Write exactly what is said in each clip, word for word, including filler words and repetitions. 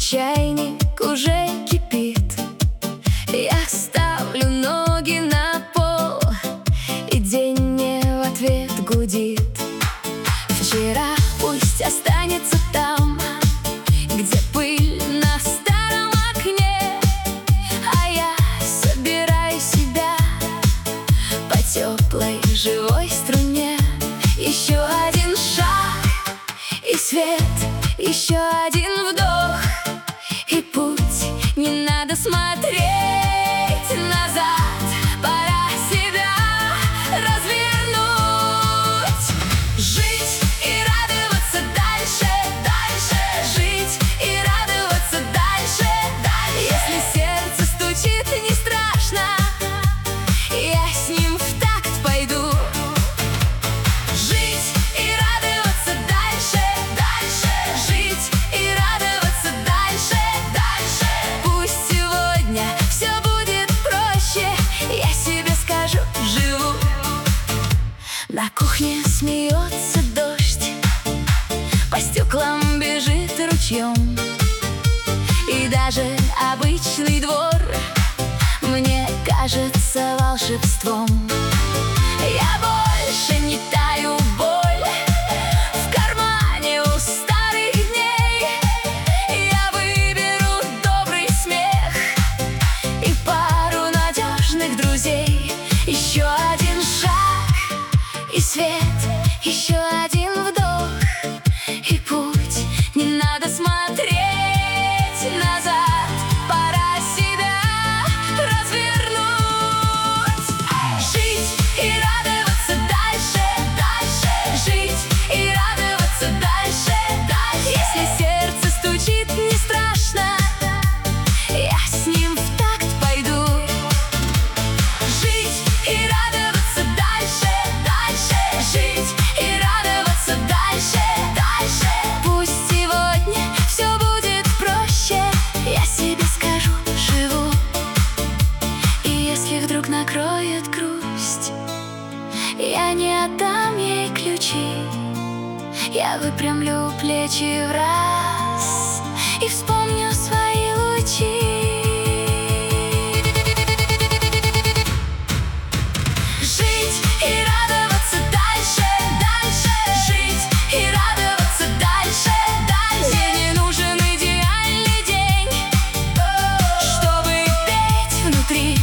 чайник уже кипит. Я ставлю ноги на пол, и день мне в ответ гудит. Вчера пусть останется там, где пыль на старом окне, а я собираю себя по теплой живой струне. Еще один шаг и свет, еще один вдох и путь. Не надо смотреть назад, пора себя развернуть. Жить и радоваться дальше, дальше. Жить и радоваться дальше, дальше. Если сердце стучит, не страшно, я с ним в такт пойду. Жить и радоваться дальше, дальше. Жить и радоваться дальше, дальше. Пусть сегодня все будет проще, я себе скажу, живу. На кухне смеется дождь, по стеклам бежит ручьем, и даже обычный двор мне кажется волшебством. Я больше не таю, боль в кармане у старых дней. Я выберу добрый смех и пару надежных друзей. Еще один шаг и свет, еще один вдох и путь. Не надо смотреть назад, пора себя развернуть. Жить и радоваться дальше, дальше. Жить и радоваться дальше, дальше. Если сердце стучит, не страшно, я с ним в такт пойду. Жить и радоваться дальше, дальше. Жить и радоваться дальше, дальше. Пусть сегодня все будет проще, я себе скажу, живу. И если вдруг накроет грусть, я не отдам ей ключи. Я выпрямлю плечи в раз и вспомню свои лучи. Жить и радоваться дальше, дальше. Жить и радоваться дальше, дальше. Мне не нужен идеальный день, чтобы петь внутри.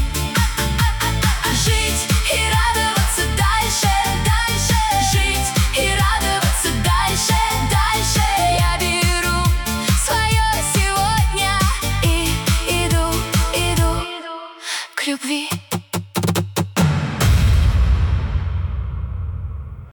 Жить и радоваться дальше, дальше. Жить и радоваться дальше, дальше. Я беру свое сегодня и иду, иду к любви.